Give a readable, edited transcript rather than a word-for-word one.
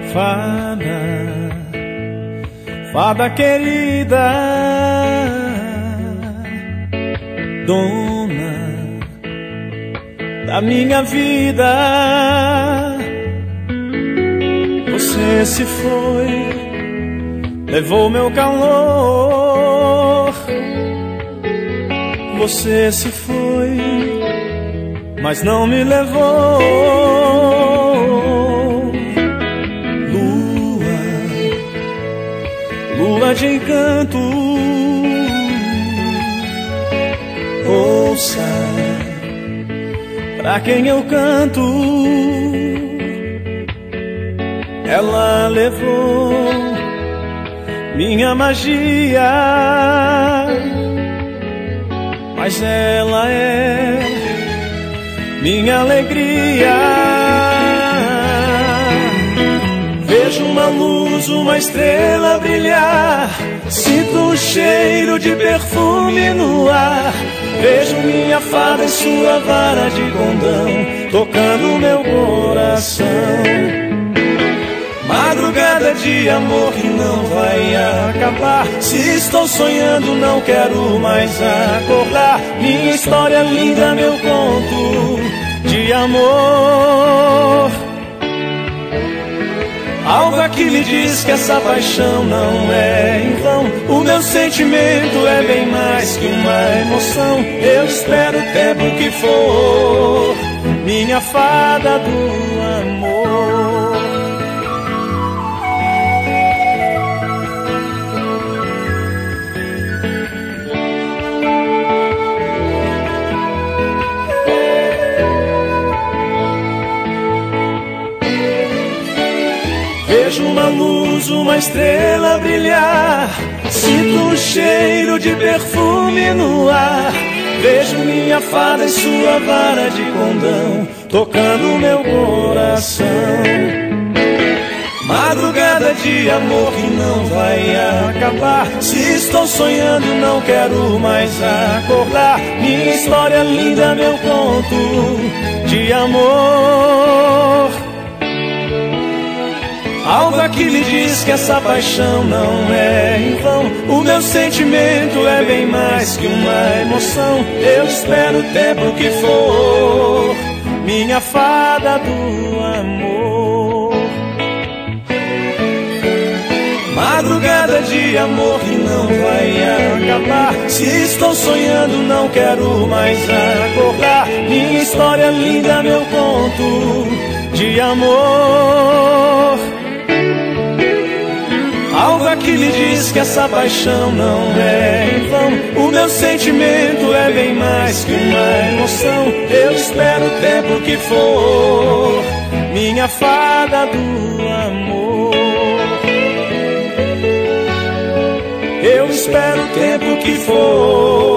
Fada, fada querida, dona da minha vida. Você se foi, levou meu calor. Você se foi, mas não me levou. Lua de encanto, ouça pra quem eu canto. Ela levou minha magia, mas ela é minha alegria. Vejo uma luz, uma estrela brilhar, sinto o cheiro de perfume no ar. Vejo minha fada em sua vara de condão, tocando meu coração. Madrugada de amor que não vai acabar. Se estou sonhando, não quero mais acordar. Minha história linda, meu conto de amor. Algo aqui lhe diz que essa paixão não é em vão. O meu sentimento é bem mais que uma emoção. Eu espero o tempo que for, minha fada do amor. Vejo uma luz, uma estrela brilhar, sinto o cheiro de perfume no ar. Vejo minha fada em sua vara de condão, tocando meu coração. Madrugada de amor que não vai acabar. Se estou sonhando, não quero mais acordar. Minha história linda, meu conto de amor. Algo aqui lhe diz que essa paixão não é em vão. O meu sentimento é bem mais que uma emoção. Eu espero o tempo que for, minha fada do amor. Madrugada de amor que não vai acabar. Se estou sonhando, não quero mais acordar. Minha história linda, meu conto de amor. Algo aqui lhe diz que essa paixão não é em vão. O meu sentimento é bem mais que uma emoção. Eu espero o tempo que for, minha fada do amor. Eu espero o tempo que for.